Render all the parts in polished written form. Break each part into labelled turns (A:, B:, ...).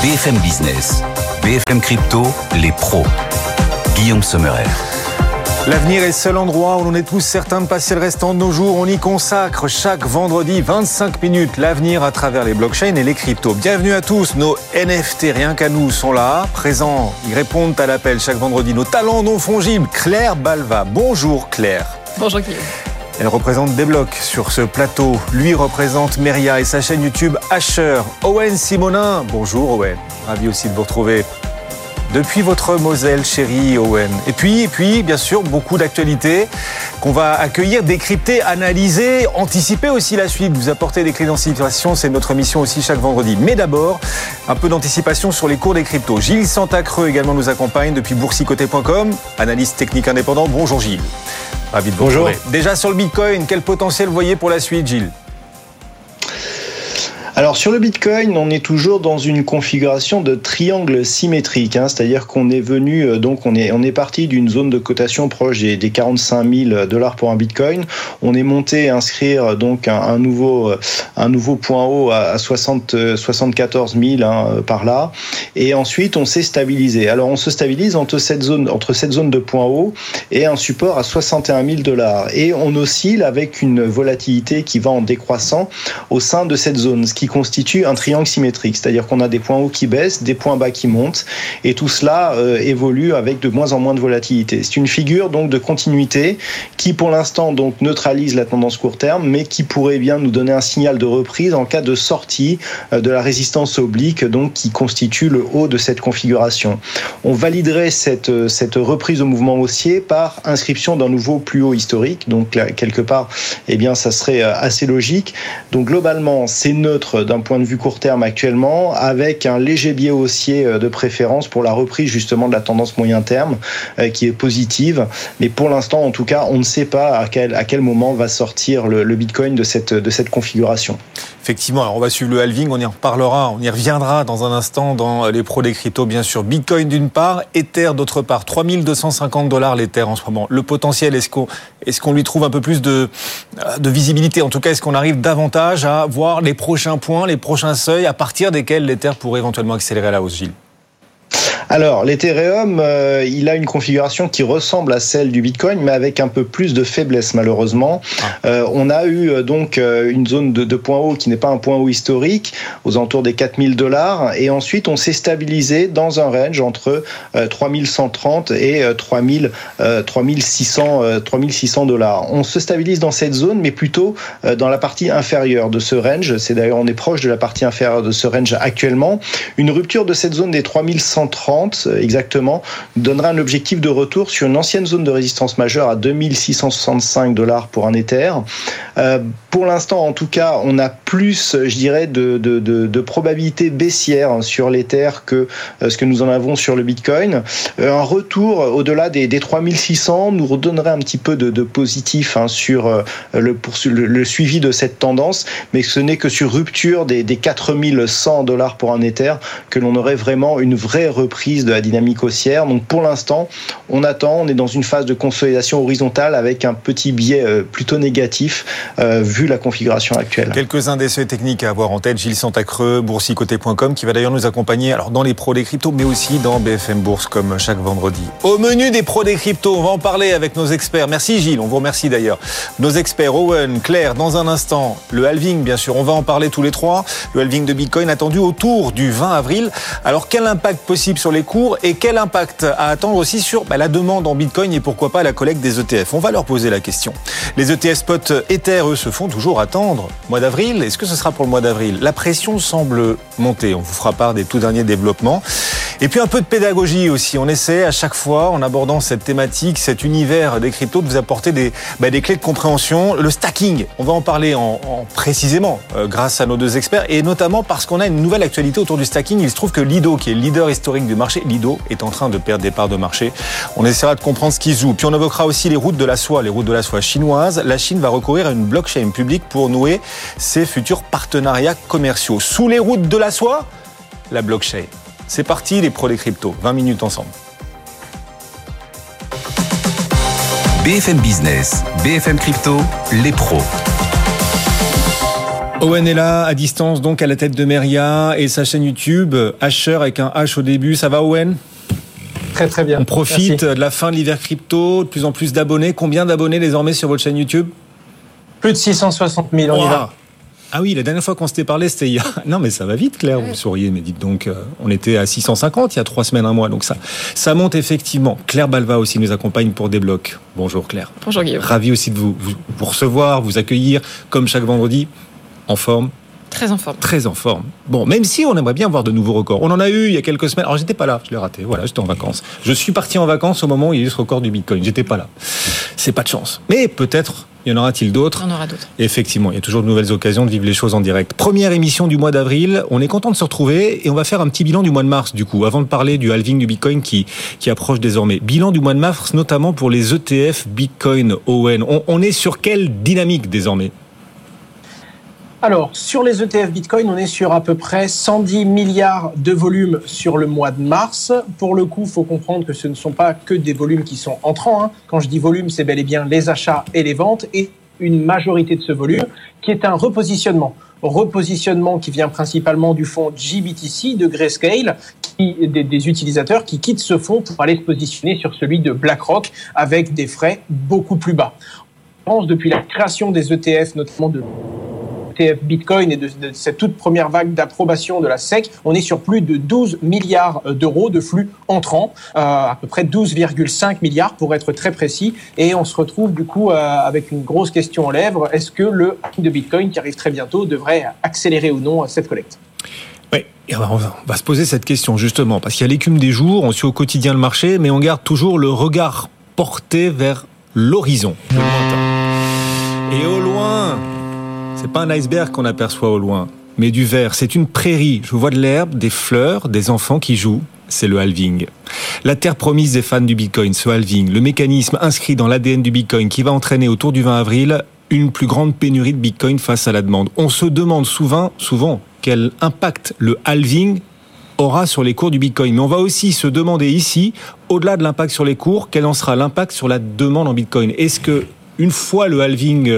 A: BFM Business, BFM Crypto, les pros. Guillaume Sommerer.
B: L'avenir est le seul endroit où l'on est tous certains de passer le restant de nos jours. On y consacre chaque vendredi 25 minutes l'avenir à travers les blockchains et les cryptos. Bienvenue à tous, nos NFT rien qu'à nous sont là, présents. Ils répondent à l'appel chaque vendredi. Nos talents non fongibles, Claire Balva. Bonjour Claire.
C: Bonjour Guillaume.
B: Elle représente Desblocs sur ce plateau. Lui représente Meria et sa chaîne YouTube Asher. Owen Simonin. Bonjour Owen. Ravi aussi de vous retrouver. Depuis votre Moselle, chérie Owen. Et puis, bien sûr, beaucoup d'actualités qu'on va accueillir, décrypter, analyser, anticiper aussi la suite. Vous apporter des clés d'anticipation, c'est notre mission aussi chaque vendredi. Mais d'abord, un peu d'anticipation sur les cours des cryptos. Gilles Santacreux également nous accompagne depuis boursicoté.com, analyste technique indépendant. Bonjour Gilles. Ravi de vous retrouver. Déjà sur le Bitcoin, quel potentiel vous voyez pour la suite, Gilles ?
D: Alors sur le Bitcoin, on est toujours dans une configuration de triangle symétrique, c'est-à-dire qu'on est venu, on est parti d'une zone de cotation proche des 45 000 $ pour un Bitcoin. On est monté inscrire donc un nouveau point haut à 74 000 par là, et ensuite on s'est stabilisé. Alors on se stabilise entre cette zone de point haut et un support à 61 000 $, et on oscille avec une volatilité qui va en décroissant au sein de cette zone, ce qui constitue un triangle symétrique, c'est-à-dire qu'on a des points hauts qui baissent, des points bas qui montent, et tout cela évolue avec de moins en moins de volatilité. C'est une figure donc de continuité qui pour l'instant donc neutralise la tendance court terme, mais qui pourrait bien nous donner un signal de reprise en cas de sortie de la résistance oblique, donc qui constitue le haut de cette configuration. On validerait cette reprise au mouvement haussier par inscription d'un nouveau plus haut historique, donc là, quelque part, ça serait assez logique. Donc globalement, c'est neutre d'un point de vue court terme actuellement, avec un léger biais haussier de préférence pour la reprise justement de la tendance moyen terme qui est positive, mais pour l'instant en tout cas on ne sait pas à quel moment va sortir le Bitcoin de cette configuration.
B: Effectivement, alors on va suivre le halving, on y reparlera, on y reviendra dans un instant dans les pros des cryptos bien sûr. Bitcoin d'une part, Ether d'autre part, 3250 $ l'Ether en ce moment. Le potentiel, est-ce qu'on lui trouve un peu plus de visibilité? En tout cas, est-ce qu'on arrive davantage à voir les prochains points, les prochains seuils à partir desquels l'Ether pourrait éventuellement accélérer à la hausse, Gilles?
D: Alors, l'Ethereum, il a une configuration qui ressemble à celle du Bitcoin, mais avec un peu plus de faiblesse, malheureusement. On a eu donc une zone de point haut qui n'est pas un point haut historique, aux alentours des 4 000 $, et ensuite on s'est stabilisé dans un range entre 3130 et 3600 $. On se stabilise dans cette zone, mais plutôt dans la partie inférieure de ce range. C'est d'ailleurs, on est proche de la partie inférieure de ce range actuellement. Une rupture de cette zone des 3130 exactement donnera un objectif de retour sur une ancienne zone de résistance majeure à 2665 $ pour un Ether. Pour l'instant, en tout cas, on a plus, je dirais, de probabilité baissière sur l'Ether que ce que nous en avons sur le Bitcoin. Un retour au-delà des 3600 nous redonnerait un petit peu de positif sur le suivi de cette tendance, mais ce n'est que sur rupture des 4100 $ pour un Ether que l'on aurait vraiment une vraie reprise de la dynamique haussière. Donc pour l'instant, on attend, on est dans une phase de consolidation horizontale avec un petit biais plutôt négatif vu la configuration actuelle.
B: Quelques-uns des seuils techniques à avoir en tête, Gilles Santacreux, boursicoté.com, qui va d'ailleurs nous accompagner dans les pros des cryptos, mais aussi dans BFM Bourse comme chaque vendredi. Au menu des pros des cryptos, on va en parler avec nos experts. Merci Gilles, on vous remercie d'ailleurs. Nos experts, Owen, Claire, dans un instant, le halving bien sûr, on va en parler tous les trois. Le halving de Bitcoin attendu autour du 20 avril. Alors quel impact possible sur les cours et quel impact à attendre aussi sur la demande en Bitcoin et pourquoi pas la collecte des ETF? On va leur poser la question. Les ETF spot Ether, eux, se font toujours attendre. Mois d'avril, est-ce que ce sera pour le mois d'avril? La pression semble monter. On vous fera part des tout derniers développements. Et puis un peu de pédagogie aussi. On essaie à chaque fois, en abordant cette thématique, cet univers des cryptos, de vous apporter des clés de compréhension. Le stacking, on va en parler précisément grâce à nos deux experts et notamment parce qu'on a une nouvelle actualité autour du stacking. Il se trouve que Lido, qui est le leader historique du marché, Lido est en train de perdre des parts de marché. On essaiera de comprendre ce qui se joue. Puis on évoquera aussi les routes de la soie chinoises. La Chine va recourir à une blockchain publique pour nouer ses futurs partenariats commerciaux. Sous les routes de la soie, la blockchain. C'est parti, les pros des cryptos. 20 minutes ensemble.
A: BFM Business, BFM Crypto, les pros.
B: Owen est là, à distance, donc à la tête de Meria et sa chaîne YouTube, Asher avec un H au début. Ça va, Owen ?
C: Très très bien.
B: On profite de la fin de l'hiver crypto, de plus en plus d'abonnés. Combien d'abonnés désormais sur votre chaîne YouTube ?
C: Plus de 660 000, on y va.
B: Ah oui, la dernière fois qu'on s'était parlé, c'était il y a... Non, mais ça va vite, Claire, vous souriez, mais dites donc, on était à 650 il y a 3 semaines, un mois, donc ça monte effectivement. Claire Balva aussi nous accompagne pour Débloc. Bonjour Claire.
E: Bonjour Guillaume.
B: Ravi aussi de vous recevoir, vous accueillir, comme chaque vendredi, en forme.
E: Très en forme.
B: Très en forme. Bon, même si on aimerait bien voir de nouveaux records. On en a eu il y a quelques semaines. Alors, j'étais pas là, je l'ai raté. Voilà, j'étais en vacances. Je suis parti en vacances au moment où il y a eu ce record du Bitcoin. J'étais pas là. C'est pas de chance. Mais peut-être, y en aura-t-il d'autres ?
E: Il y en aura d'autres.
B: Effectivement, il y a toujours de nouvelles occasions de vivre les choses en direct. Première émission du mois d'avril. On est content de se retrouver et on va faire un petit bilan du mois de mars, du coup, avant de parler du halving du Bitcoin qui approche désormais. Bilan du mois de mars, notamment pour les ETF Bitcoin Owen. On est sur quelle dynamique désormais ?
C: Alors, sur les ETF Bitcoin, on est sur à peu près 110 milliards de volume sur le mois de mars. Pour le coup, il faut comprendre que ce ne sont pas que des volumes qui sont entrants. Quand je dis volume, c'est bel et bien les achats et les ventes et une majorité de ce volume qui est un repositionnement. Repositionnement qui vient principalement du fonds GBTC de Grayscale, des utilisateurs qui quittent ce fonds pour aller se positionner sur celui de BlackRock avec des frais beaucoup plus bas. Je pense depuis la création des ETF, notamment de ETF Bitcoin et de cette toute première vague d'approbation de la SEC, on est sur plus de 12 milliards d'euros de flux entrants, à peu près 12,5 milliards pour être très précis, et on se retrouve du coup avec une grosse question aux lèvres, est-ce que le halving de Bitcoin qui arrive très bientôt devrait accélérer ou non cette collecte ?
B: Oui, et on va se poser cette question justement, parce qu'il y a l'écume des jours, on suit au quotidien le marché, mais on garde toujours le regard porté vers l'horizon, le lointain. Et au loin... C'est pas un iceberg qu'on aperçoit au loin, mais du vert. C'est une prairie. Je vois de l'herbe, des fleurs, des enfants qui jouent. C'est le halving. La terre promise des fans du Bitcoin, ce halving. Le mécanisme inscrit dans l'ADN du Bitcoin qui va entraîner autour du 20 avril une plus grande pénurie de Bitcoin face à la demande. On se demande souvent, quel impact le halving aura sur les cours du Bitcoin. Mais on va aussi se demander ici, au-delà de l'impact sur les cours, quel en sera l'impact sur la demande en Bitcoin. Est-ce que, une fois le halving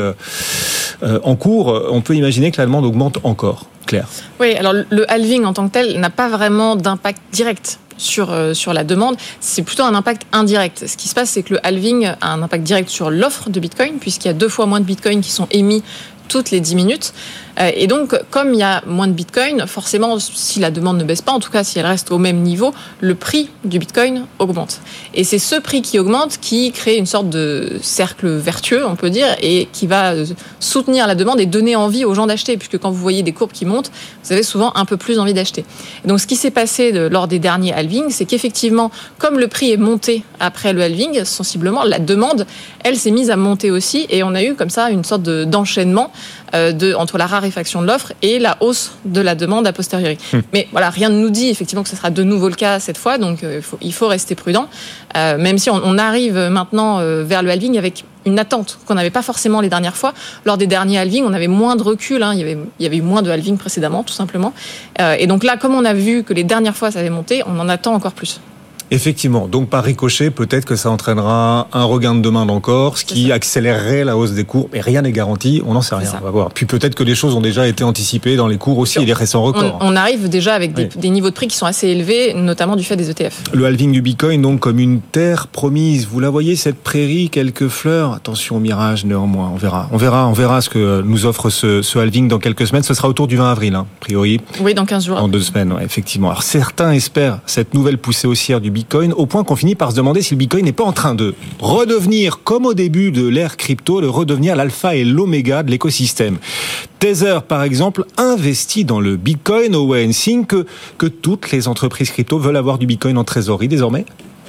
B: en cours, on peut imaginer que la demande augmente encore. Claire.
E: Oui, alors le halving en tant que tel n'a pas vraiment d'impact direct sur la demande, c'est plutôt un impact indirect. Ce qui se passe, c'est que le halving a un impact direct sur l'offre de Bitcoin, puisqu'il y a 2 fois moins de Bitcoin qui sont émis toutes les 10 minutes. Et donc, comme il y a moins de Bitcoin, forcément, si la demande ne baisse pas, en tout cas si elle reste au même niveau, le prix du Bitcoin augmente. Et c'est ce prix qui augmente qui crée une sorte de cercle vertueux, on peut dire, et qui va soutenir la demande et donner envie aux gens d'acheter, puisque quand vous voyez des courbes qui montent, vous avez souvent un peu plus envie d'acheter. Et donc, ce qui s'est passé lors des derniers halvings, c'est qu'effectivement, comme le prix est monté après le halving, sensiblement, la demande, elle s'est mise à monter aussi, et on a eu comme ça une sorte d'enchaînement entre la raréfaction de l'offre et la hausse de la demande a posteriori. Mais voilà, rien ne nous dit effectivement que ce sera de nouveau le cas cette fois, donc il faut rester prudent, même si on arrive maintenant vers le halving avec une attente qu'on n'avait pas forcément les dernières fois. Lors des derniers halvings, on avait moins de recul, il y avait eu moins de halving précédemment, tout simplement. Et donc là, comme on a vu que les dernières fois ça avait monté, on en attend encore plus.
B: Effectivement, donc par ricochet, peut-être que ça entraînera un regain de demande encore, ce qui accélérerait la hausse des cours, mais rien n'est garanti, on n'en sait rien, on va voir. Puis peut-être que les choses ont déjà été anticipées dans les cours aussi et les récents records.
E: On arrive déjà avec des niveaux de prix qui sont assez élevés, notamment du fait des ETF.
B: Le halving du Bitcoin, donc comme une terre promise, vous la voyez cette prairie, quelques fleurs, attention au mirage néanmoins, on verra ce que nous offre ce halving dans quelques semaines, ce sera autour du 20 avril, a priori.
E: Oui, dans 15 jours.
B: Dans 2 semaines, effectivement. Alors certains espèrent cette nouvelle poussée haussière du Bitcoin, au point qu'on finit par se demander si le Bitcoin n'est pas en train de redevenir, comme au début de l'ère crypto, de redevenir l'alpha et l'oméga de l'écosystème. Tether, par exemple, investit dans le Bitcoin. Owen signe que toutes les entreprises crypto veulent avoir du Bitcoin en trésorerie désormais.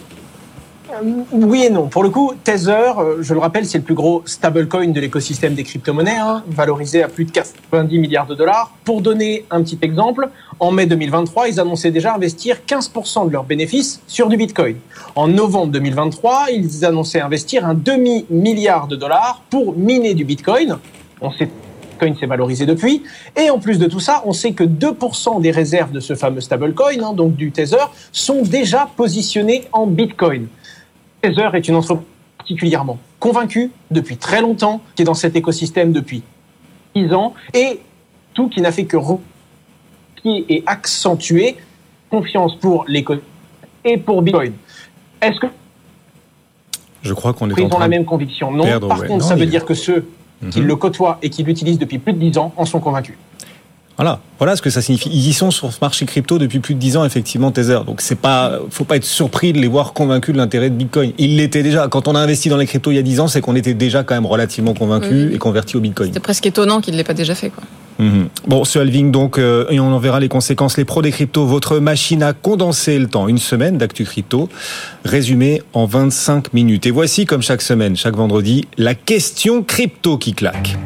C: Oui et non. Pour le coup, Tether, je le rappelle, c'est le plus gros stablecoin de l'écosystème des crypto-monnaies, valorisé à plus de 90 milliards de dollars. Pour donner un petit exemple, en mai 2023, ils annonçaient déjà investir 15% de leurs bénéfices sur du Bitcoin. En novembre 2023, ils annonçaient investir un demi-milliard de dollars pour miner du Bitcoin. On sait que le Bitcoin s'est valorisé depuis. Et en plus de tout ça, on sait que 2% des réserves de ce fameux stablecoin, donc du Tether, sont déjà positionnées en Bitcoin. Tether est une entreprise particulièrement convaincue depuis très longtemps, qui est dans cet écosystème depuis 10 ans, et tout qui n'a fait que et accentuer confiance pour l'économie et pour Bitcoin. Est-ce que
B: je crois qu'on est
C: ils ont la même conviction? Non. Par contre, ça veut dire que ceux qui le côtoient et qui l'utilisent depuis plus de 10 ans en sont convaincus.
B: Voilà ce que ça signifie. Ils y sont sur ce marché crypto depuis plus de 10 ans, effectivement, Tether. Donc faut pas être surpris de les voir convaincus de l'intérêt de Bitcoin. Ils l'étaient déjà. Quand on a investi dans les cryptos il y a 10 ans, c'est qu'on était déjà quand même relativement convaincus et convertis au Bitcoin.
E: C'est presque étonnant qu'ils ne l'aient pas déjà fait, quoi.
B: Bon, ce halving donc, et on en verra les conséquences. Les pros des cryptos, votre machine a condensé le temps. Une semaine d'actu crypto, résumé en 25 minutes. Et voici, comme chaque semaine, chaque vendredi, la question crypto qui claque.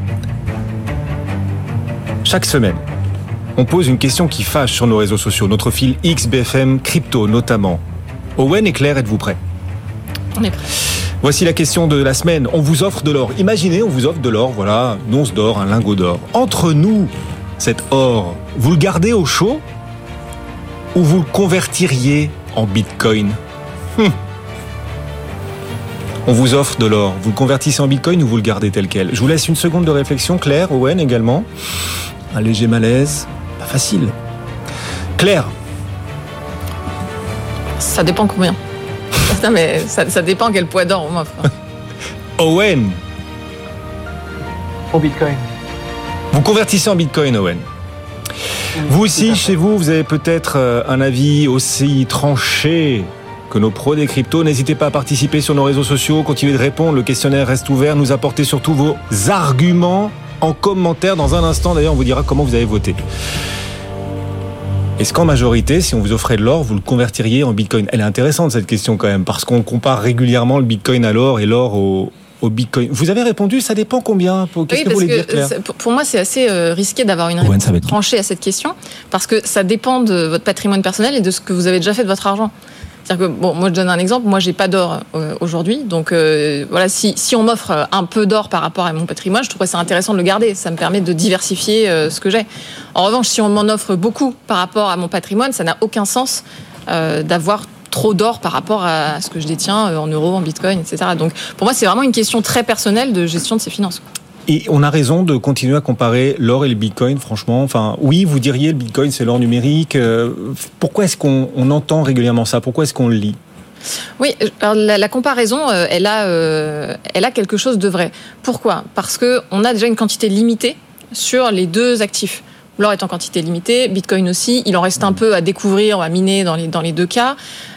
B: Chaque semaine, on pose une question qui fâche sur nos réseaux sociaux, notre fil XBFM Crypto notamment. Owen et Claire, êtes-vous prêts?
E: On est prêts.
B: Voici la question de la semaine. On vous offre de l'or. Imaginez, on vous offre de l'or, voilà, une once d'or, un lingot d'or. Entre nous, cet or, vous le gardez au chaud ou vous le convertiriez en Bitcoin? On vous offre de l'or. Vous le convertissez en Bitcoin ou vous le gardez tel quel? Je vous laisse une seconde de réflexion. Claire, Owen également. Un léger malaise. Pas facile. Claire.
E: Ça dépend combien. Non, mais ça dépend quel poids d'or on m'offre.
B: Owen.
C: Au Bitcoin.
B: Vous convertissez en Bitcoin, Owen. Vous aussi, chez vous, vous avez peut-être un avis aussi tranché que nos pros des cryptos. N'hésitez pas à participer sur nos réseaux sociaux. Continuez de répondre. Le questionnaire reste ouvert. Nous apportez surtout vos arguments en commentaire. Dans un instant, d'ailleurs, on vous dira comment vous avez voté. Est-ce qu'en majorité, si on vous offrait de l'or, vous le convertiriez en Bitcoin? Elle est intéressante cette question quand même, parce qu'on compare régulièrement le Bitcoin à l'or et l'or au Bitcoin. Vous avez répondu, ça dépend combien? Qu'est-ce que vous voulez dire, Claire?
E: Pour moi, c'est assez risqué d'avoir une réponse tranchée à cette question, parce que ça dépend de votre patrimoine personnel et de ce que vous avez déjà fait de votre argent. C'est-à-dire que, bon, moi je donne un exemple, moi j'ai pas d'or aujourd'hui, donc voilà, si on m'offre un peu d'or par rapport à mon patrimoine, je trouverais ça intéressant de le garder, ça me permet de diversifier ce que j'ai. En revanche, si on m'en offre beaucoup par rapport à mon patrimoine, ça n'a aucun sens d'avoir trop d'or par rapport à ce que je détiens en euros, en bitcoin, etc. Donc pour moi c'est vraiment une question très personnelle de gestion de ses finances.
B: Et on a raison de continuer à comparer l'or et le Bitcoin, franchement. Enfin, oui, vous diriez le Bitcoin, c'est l'or numérique. Pourquoi est-ce qu'on entend régulièrement ça? Pourquoi est-ce qu'on le lit?
E: Oui, alors la comparaison, elle a quelque chose de vrai. Pourquoi? Parce que on a déjà une quantité limitée sur les deux actifs. L'or est en quantité limitée, Bitcoin aussi. Il en reste un peu à découvrir, à miner dans les deux cas.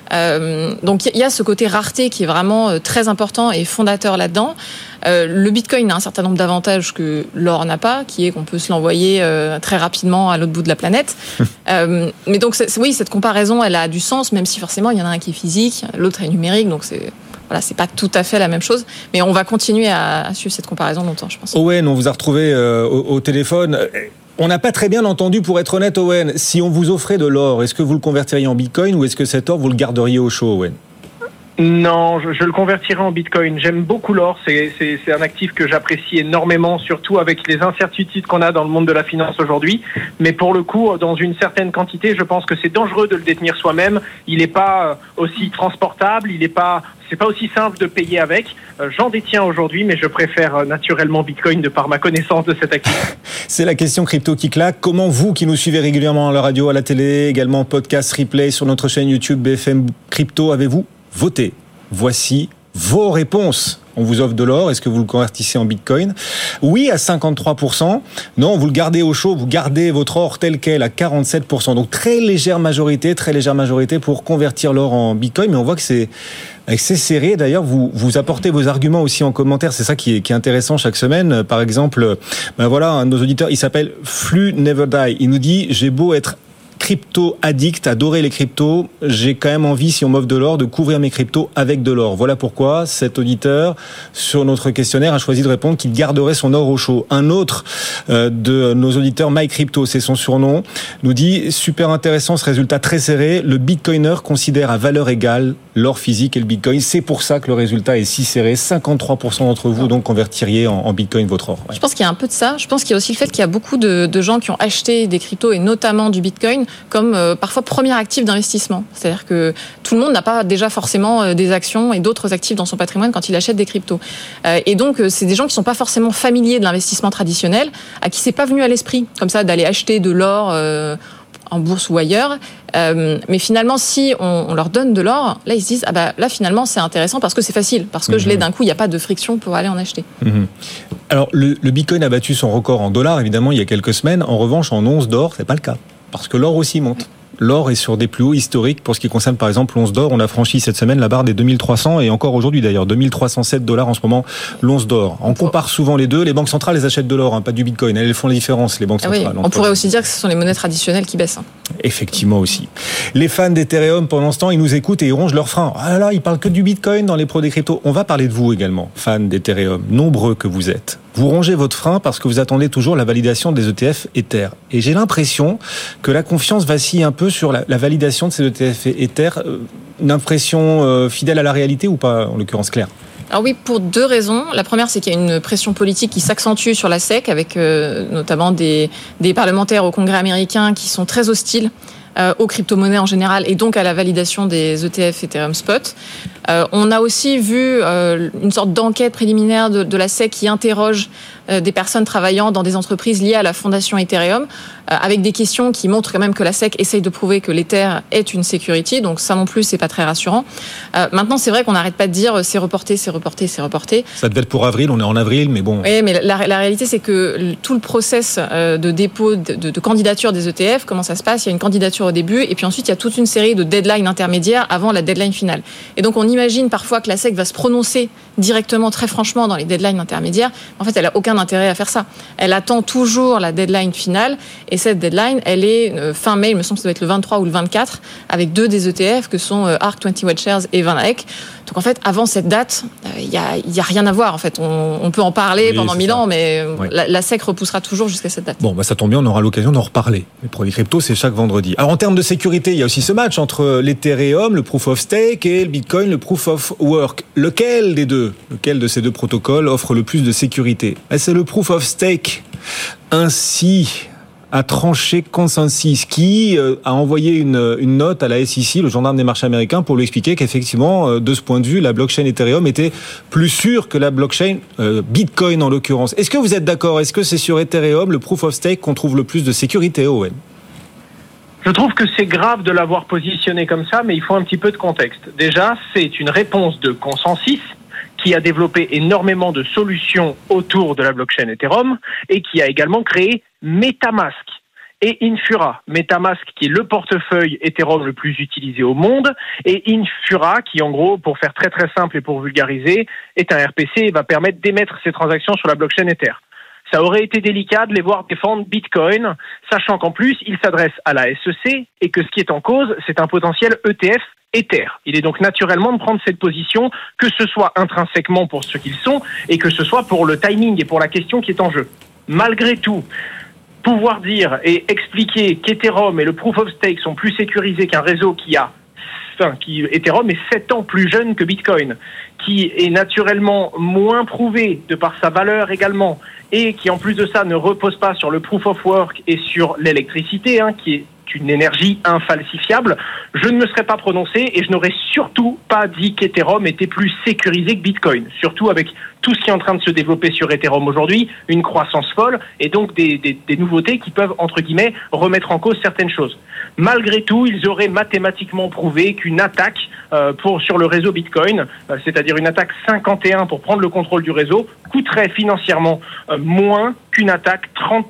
E: Donc il y a ce côté rareté qui est vraiment très important et fondateur là-dedans. Le Bitcoin a un certain nombre d'avantages que l'or n'a pas, qui est qu'on peut se l'envoyer très rapidement à l'autre bout de la planète. Mais donc oui, cette comparaison, elle a du sens, même si forcément il y en a un qui est physique, l'autre est numérique, donc c'est pas tout à fait la même chose. Mais on va continuer à suivre cette comparaison longtemps, je pense.
B: Owen, on vous a retrouvé au téléphone. On n'a pas très bien entendu, pour être honnête, Owen. Si on vous offrait de l'or, est-ce que vous le convertiriez en Bitcoin ou est-ce que cet or, vous le garderiez au chaud, Owen?
F: Non, je le convertirai en Bitcoin. J'aime beaucoup l'or, c'est un actif que j'apprécie énormément, surtout avec les incertitudes qu'on a dans le monde de la finance aujourd'hui. Mais pour le coup, dans une certaine quantité, je pense que c'est dangereux de le détenir soi-même. Il n'est pas aussi transportable, c'est pas aussi simple de payer avec. J'en détiens aujourd'hui, mais je préfère naturellement Bitcoin de par ma connaissance de cet actif.
B: C'est la question crypto qui claque. Comment vous, qui nous suivez régulièrement à la radio, à la télé, également podcast, replay sur notre chaîne YouTube BFM Crypto, avez-vous voté? Voici vos réponses. On vous offre de l'or, est-ce que vous le convertissez en Bitcoin? Oui, à 53%. Non, vous le gardez au chaud, vous gardez votre or tel quel à 47%. Donc très légère majorité pour convertir l'or en Bitcoin. Mais on voit que c'est serré. D'ailleurs, vous apportez vos arguments aussi en commentaire. C'est ça qui est intéressant chaque semaine. Par exemple, voilà, un de nos auditeurs, il s'appelle Flux Never Die. Il nous dit, j'ai beau être crypto addict, adorer les cryptos, j'ai quand même envie, si on m'offre de l'or, de couvrir mes cryptos avec de l'or. Voilà pourquoi cet auditeur, sur notre questionnaire, a choisi de répondre qu'il garderait son or au chaud. Un autre de nos auditeurs, MyCrypto, c'est son surnom, nous dit, super intéressant ce résultat très serré, le bitcoiner considère à valeur égale l'or physique et le bitcoin. C'est pour ça que le résultat est si serré. 53% d'entre vous donc convertiriez en bitcoin votre or. Ouais.
E: Je pense qu'il y a un peu de ça. Je pense qu'il y a aussi le fait qu'il y a beaucoup de gens qui ont acheté des cryptos et notamment du bitcoin comme parfois premier actif d'investissement. C'est-à-dire que tout le monde n'a pas déjà forcément des actions et d'autres actifs dans son patrimoine quand il achète des cryptos. Et donc, c'est des gens qui sont pas forcément familiers de l'investissement traditionnel, à qui c'est pas venu à l'esprit, comme ça, d'aller acheter de l'or en bourse ou ailleurs. Mais finalement, si on leur donne de l'or, là, ils se disent, là, finalement, c'est intéressant parce que c'est facile, parce que je l'ai d'un coup, il n'y a pas de friction pour aller en acheter.
B: Alors, le Bitcoin a battu son record en dollars, évidemment, il y a quelques semaines. En revanche, en once d'or, c'est pas le cas. Parce que l'or aussi monte. L'or est sur des plus hauts historiques. Pour ce qui concerne, par exemple, l'once d'or, on a franchi cette semaine la barre des 2300 et encore aujourd'hui d'ailleurs, $2307 en ce moment, l'once d'or. On compare souvent les deux. Les banques centrales, elles achètent de l'or, pas du Bitcoin. Elles font la différence, les banques centrales.
E: On pourrait aussi dire que ce sont les monnaies traditionnelles qui baissent.
B: Effectivement aussi. Les fans d'Ethereum, pendant ce temps, ils nous écoutent et ils rongent leurs freins. Ah là là, ils parlent que du Bitcoin dans les pros des cryptos. On va parler de vous également, fans d'Ethereum, nombreux que vous êtes. Vous rongez votre frein parce que vous attendez toujours la validation des ETF Ether. Et j'ai l'impression que la confiance vacille un peu sur la validation de ces ETF Ether. Une impression fidèle à la réalité ou pas, en l'occurrence Claire ?
E: Alors oui, pour deux raisons. La première, c'est qu'il y a une pression politique qui s'accentue sur la SEC, avec notamment des parlementaires au Congrès américain qui sont très hostiles aux crypto-monnaies en général et donc à la validation des ETF Ethereum Spot. On a aussi vu une sorte d'enquête préliminaire de la SEC qui interroge des personnes travaillant dans des entreprises liées à la fondation Ethereum, avec des questions qui montrent quand même que la SEC essaye de prouver que l'Ether est une security, donc ça non plus c'est pas très rassurant. Maintenant c'est vrai qu'on n'arrête pas de dire c'est reporté. Ça
B: devait être pour avril, on est en avril, mais bon.
E: Oui, mais la réalité c'est que tout le process de dépôt de candidature des ETF, comment ça se passe ? Il y a une candidature au début et puis ensuite il y a toute une série de deadlines intermédiaires avant la deadline finale. Et donc on imagine parfois que la SEC va se prononcer directement, très franchement, dans les deadlines intermédiaires. En fait, elle n'a aucun intérêt à faire ça. Elle attend toujours la deadline finale. Et cette deadline, elle est fin mai, il me semble que ça doit être le 23 ou le 24, avec deux des ETF que sont ARK 20 Watt Shares et Van Eck. Donc en fait, avant cette date, il y a rien à voir. En fait, on peut en parler pendant 1000 ans, mais la SEC repoussera toujours jusqu'à cette date.
B: Bon, ça tombe bien, on aura l'occasion d'en reparler. Les produits crypto, c'est chaque vendredi. Alors en termes de sécurité, il y a aussi ce match entre l'Ethereum, le Proof of Stake, et le Bitcoin, le Proof of Work. Lequel des deux, lequel de ces deux protocoles offre le plus de sécurité ? C'est le Proof of Stake. Ainsi a tranché Consensus, qui a envoyé une note à la SEC, le gendarme des marchés américains, pour lui expliquer qu'effectivement, de ce point de vue, la blockchain Ethereum était plus sûre que la blockchain Bitcoin en l'occurrence. Est-ce que vous êtes d'accord ? Est-ce que c'est sur Ethereum, le Proof of Stake, qu'on trouve le plus de sécurité, Owen ?
F: Je trouve que c'est grave de l'avoir positionné comme ça, mais il faut un petit peu de contexte. Déjà, c'est une réponse de Consensus, qui a développé énormément de solutions autour de la blockchain Ethereum et qui a également créé MetaMask et Infura. MetaMask qui est le portefeuille Ethereum le plus utilisé au monde et Infura qui, en gros, pour faire très très simple et pour vulgariser, est un RPC et va permettre d'émettre ces transactions sur la blockchain Ether. Ça aurait été délicat de les voir défendre Bitcoin, sachant qu'en plus, ils s'adressent à la SEC et que ce qui est en cause, c'est un potentiel ETF Ether. Il est donc naturellement de prendre cette position, que ce soit intrinsèquement pour ce qu'ils sont et que ce soit pour le timing et pour la question qui est en jeu. Malgré tout, pouvoir dire et expliquer qu'Ethereum et le Proof of Stake sont plus sécurisés qu'un réseau Ethereum est 7 ans plus jeune que Bitcoin, qui est naturellement moins prouvé de par sa valeur également, et qui en plus de ça ne repose pas sur le Proof of Work et sur l'électricité, qui est une énergie infalsifiable, je ne me serais pas prononcé et je n'aurais surtout pas dit qu'Ethereum était plus sécurisé que Bitcoin, surtout avec tout ce qui est en train de se développer sur Ethereum aujourd'hui, une croissance folle et donc des nouveautés qui peuvent, entre guillemets, remettre en cause certaines choses. Malgré tout, ils auraient mathématiquement prouvé qu'une attaque sur le réseau Bitcoin, c'est-à-dire une attaque 51 pour prendre le contrôle du réseau, coûterait financièrement moins qu'une attaque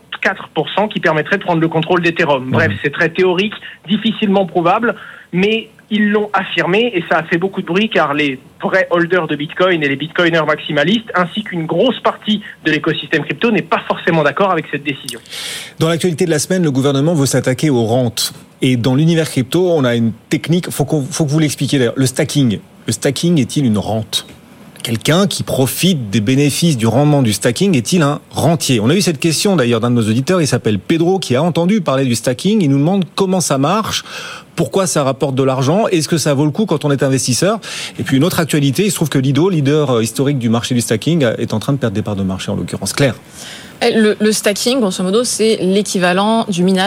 F: 34% qui permettrait de prendre le contrôle d'Ethereum. Bref, c'est très théorique, difficilement prouvable, mais ils l'ont affirmé et ça a fait beaucoup de bruit car les vrais holders de Bitcoin et les bitcoiners maximalistes ainsi qu'une grosse partie de l'écosystème crypto n'est pas forcément d'accord avec cette décision.
B: Dans l'actualité de la semaine, le gouvernement veut s'attaquer aux rentes. Et dans l'univers crypto, on a une technique, faut que vous l'expliquiez d'ailleurs, le stacking. Le stacking est-il une rente ? Quelqu'un qui profite des bénéfices du rendement du stacking est-il un rentier ? On a eu cette question d'ailleurs d'un de nos auditeurs, il s'appelle Pedro, qui a entendu parler du stacking. Il nous demande comment ça marche, pourquoi ça rapporte de l'argent, est-ce que ça vaut le coup quand on est investisseur ? Et puis une autre actualité, il se trouve que Lido, leader historique du marché du stacking, est en train de perdre des parts de marché en l'occurrence. Claire ?
E: Le stacking, grosso modo, c'est l'équivalent du minage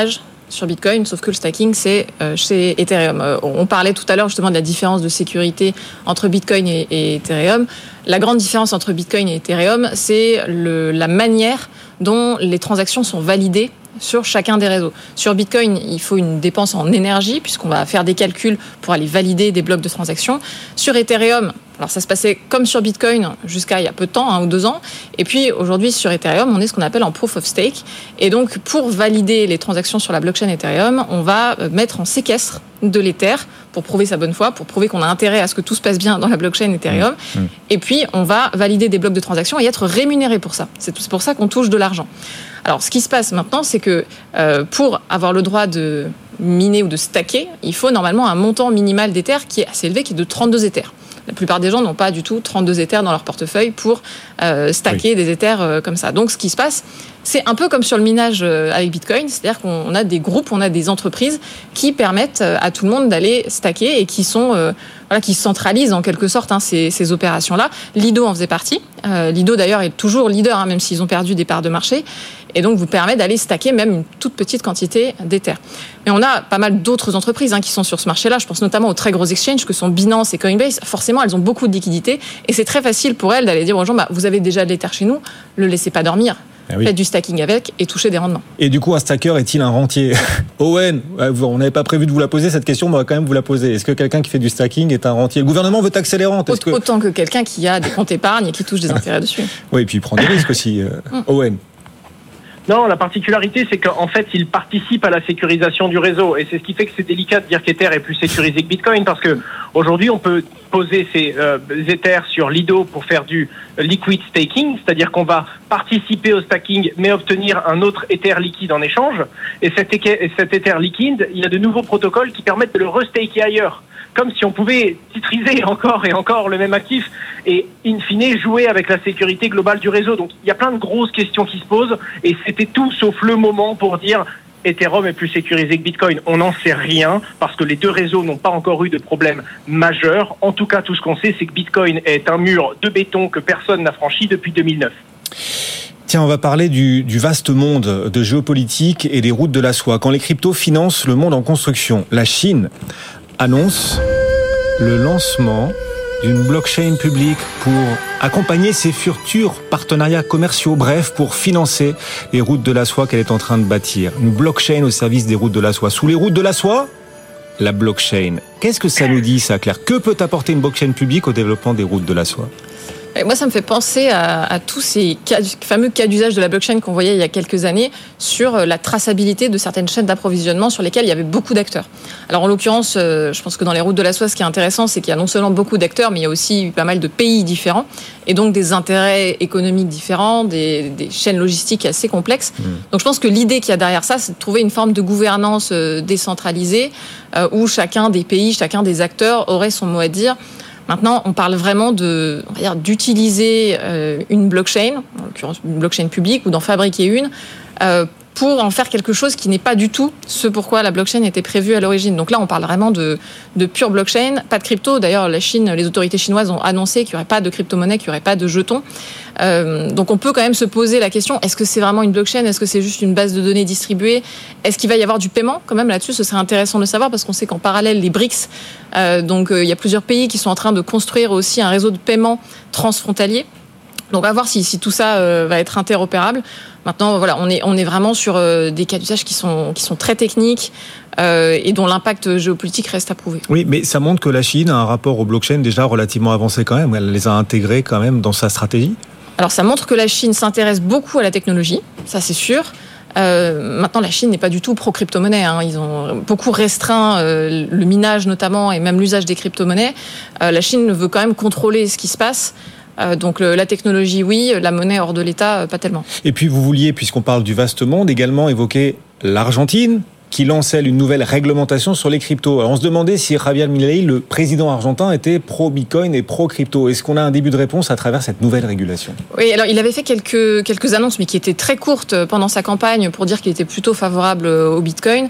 E: sur Bitcoin, sauf que le stacking, c'est chez Ethereum. On parlait tout à l'heure justement de la différence de sécurité entre Bitcoin et Ethereum. La grande différence entre Bitcoin et Ethereum, c'est la manière dont les transactions sont validées sur chacun des réseaux. Sur Bitcoin, il faut une dépense en énergie puisqu'on va faire des calculs pour aller valider des blocs de transactions. Sur Ethereum, alors ça se passait comme sur Bitcoin jusqu'à il y a peu de temps, 1 ou 2 ans. Et puis aujourd'hui sur Ethereum, on est ce qu'on appelle en proof of stake. Et donc pour valider les transactions sur la blockchain Ethereum, on va mettre en séquestre de l'Ether pour prouver sa bonne foi, pour prouver qu'on a intérêt à ce que tout se passe bien dans la blockchain Ethereum. Et puis on va valider des blocs de transactions et être rémunéré pour ça. C'est pour ça qu'on touche de l'argent. Alors, ce qui se passe maintenant, c'est que pour avoir le droit de miner ou de stacker, il faut normalement un montant minimal d'Ether qui est assez élevé, qui est de 32 Ethers. La plupart des gens n'ont pas du tout 32 Ethers dans leur portefeuille pour stacker des Ethers comme ça. Donc, ce qui se passe, c'est un peu comme sur le minage avec Bitcoin, c'est-à-dire qu'on a des groupes, on a des entreprises qui permettent à tout le monde d'aller stacker et qui sont qui centralisent en quelque sorte ces opérations-là. Lido en faisait partie. Lido d'ailleurs est toujours leader, même s'ils ont perdu des parts de marché. Et donc vous permet d'aller stacker même une toute petite quantité d'Ether. Mais on a pas mal d'autres entreprises qui sont sur ce marché-là. Je pense notamment aux très gros exchanges que sont Binance et Coinbase. Forcément, elles ont beaucoup de liquidités et c'est très facile pour elles d'aller dire aux gens vous avez déjà de l'Ether chez nous, le laissez pas dormir. Faites du stacking avec et touchez des rendements.
B: Et du coup, un stacker est-il un rentier ? Owen, on n'avait pas prévu de vous la poser cette question, mais on va quand même vous la poser. Est-ce que quelqu'un qui fait du stacking est un rentier ? Le gouvernement veut taxer les rentes.
E: Autant que quelqu'un qui a des comptes épargne et qui touche des intérêts dessus.
B: Oui, et puis il prend des risques aussi. Owen.
F: Non, la particularité, c'est qu'en fait, il participe à la sécurisation du réseau. Et c'est ce qui fait que c'est délicat de dire qu'Ether est plus sécurisé que Bitcoin, parce que aujourd'hui, on peut poser ces Ethers sur Lido pour faire du liquid staking, c'est-à-dire qu'on va participer au stacking, mais obtenir un autre Ether liquide en échange. Et cet Ether liquide, il y a de nouveaux protocoles qui permettent de le restaker ailleurs. Comme si on pouvait titriser encore et encore le même actif et, in fine, jouer avec la sécurité globale du réseau. Donc, il y a plein de grosses questions qui se posent et c'était tout sauf le moment pour dire Ethereum est plus sécurisé que Bitcoin. On n'en sait rien parce que les deux réseaux n'ont pas encore eu de problème majeur. En tout cas, tout ce qu'on sait, c'est que Bitcoin est un mur de béton que personne n'a franchi depuis 2009.
B: Tiens, on va parler du vaste monde de géopolitique et des routes de la soie. Quand les cryptos financent le monde en construction, la Chine annonce le lancement d'une blockchain publique pour accompagner ses futurs partenariats commerciaux, bref, pour financer les routes de la soie qu'elle est en train de bâtir. Une blockchain au service des routes de la soie. Sous les routes de la soie, la blockchain. Qu'est-ce que ça nous dit, ça, Claire ? Que peut apporter une blockchain publique au développement des routes de la soie ?
E: Et moi, ça me fait penser à tous ces fameux cas d'usage de la blockchain qu'on voyait il y a quelques années sur la traçabilité de certaines chaînes d'approvisionnement sur lesquelles il y avait beaucoup d'acteurs. Alors, en l'occurrence, je pense que dans les routes de la soie, ce qui est intéressant, c'est qu'il y a non seulement beaucoup d'acteurs, mais il y a aussi pas mal de pays différents et donc des intérêts économiques différents, des chaînes logistiques assez complexes. Donc, je pense que l'idée qu'il y a derrière ça, c'est de trouver une forme de gouvernance décentralisée où chacun des pays, chacun des acteurs aurait son mot à dire. Maintenant, on parle vraiment d'utiliser une blockchain, en l'occurrence une blockchain publique, ou d'en fabriquer une, pour en faire quelque chose qui n'est pas du tout ce pourquoi la blockchain était prévue à l'origine. Donc là, on parle vraiment de pure blockchain, pas de crypto. D'ailleurs, la Chine, les autorités chinoises ont annoncé qu'il n'y aurait pas de crypto-monnaie, qu'il n'y aurait pas de jetons. Donc on peut quand même se poser la question, est-ce que c'est vraiment une blockchain ? Est-ce que c'est juste une base de données distribuée ? Est-ce qu'il va y avoir du paiement quand même là-dessus ? Ce serait intéressant de le savoir parce qu'on sait qu'en parallèle, les BRICS, il y a plusieurs pays qui sont en train de construire aussi un réseau de paiement transfrontalier. Donc on va voir si tout ça va être interopérable. Maintenant, voilà, on est vraiment sur des cas d'usage qui sont très techniques et dont l'impact géopolitique reste à prouver.
B: Oui, mais ça montre que la Chine a un rapport aux blockchains déjà relativement avancé quand même. Elle les a intégrés quand même dans sa stratégie. Alors
E: ça montre que la Chine s'intéresse beaucoup à la technologie, ça c'est sûr. Maintenant, la Chine n'est pas du tout pro-crypto-monnaie. Ils ont beaucoup restreint le minage notamment et même l'usage des crypto-monnaies. La Chine veut quand même contrôler ce qui se passe. Donc la technologie, oui, la monnaie hors de l'État, pas tellement.
B: Et puis vous vouliez, puisqu'on parle du vaste monde, également évoquer l'Argentine, qui lance, elle, une nouvelle réglementation sur les cryptos. Alors on se demandait si Javier Milei, le président argentin, était pro-Bitcoin et pro-crypto. Est-ce qu'on a un début de réponse à travers cette nouvelle régulation ?
E: Oui, alors il avait fait quelques annonces, mais qui étaient très courtes pendant sa campagne pour dire qu'il était plutôt favorable au Bitcoin.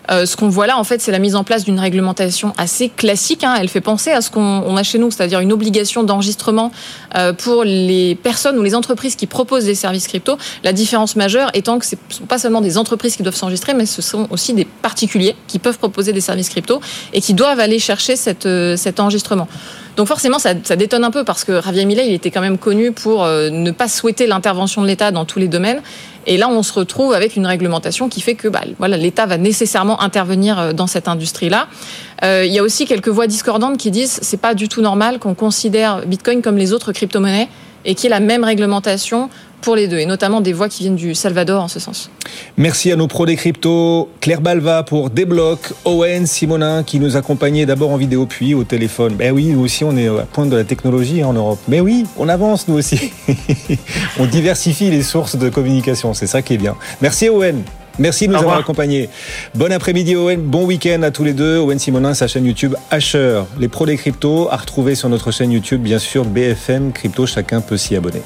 E: Ce qu'on voit là, en fait, c'est la mise en place d'une réglementation assez classique. Elle fait penser à ce qu'on a chez nous, c'est-à-dire une obligation d'enregistrement pour les personnes ou les entreprises qui proposent des services crypto. La différence majeure étant que ce ne sont pas seulement des entreprises qui doivent s'enregistrer, mais ce sont aussi des particuliers qui peuvent proposer des services crypto et qui doivent aller chercher cet enregistrement. Donc forcément, ça détonne un peu parce que Javier Milei, il était quand même connu pour ne pas souhaiter l'intervention de l'État dans tous les domaines. Et là, on se retrouve avec une réglementation qui fait que l'État va nécessairement intervenir dans cette industrie-là. Il y a aussi quelques voix discordantes qui disent que ce n'est pas du tout normal qu'on considère Bitcoin comme les autres crypto-monnaies et qu'il y ait la même réglementation pour les deux, et notamment des voix qui viennent du Salvador en ce sens.
B: Merci à nos pros des cryptos, Claire Balva pour Débloc, Owen Simonin qui nous accompagnait d'abord en vidéo puis au téléphone. Ben oui, nous aussi on est à pointe de la technologie en Europe. Mais oui, on avance nous aussi. On diversifie les sources de communication, c'est ça qui est bien. Merci Owen. Merci de nous avoir accompagnés. Bon après-midi Owen, bon week-end à tous les deux. Owen Simonin, sa chaîne YouTube Asher. Les pros des cryptos à retrouver sur notre chaîne YouTube, bien sûr, BFM Crypto, chacun peut s'y abonner.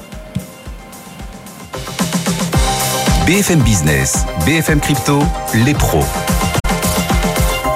A: BFM Business, BFM Crypto, les pros.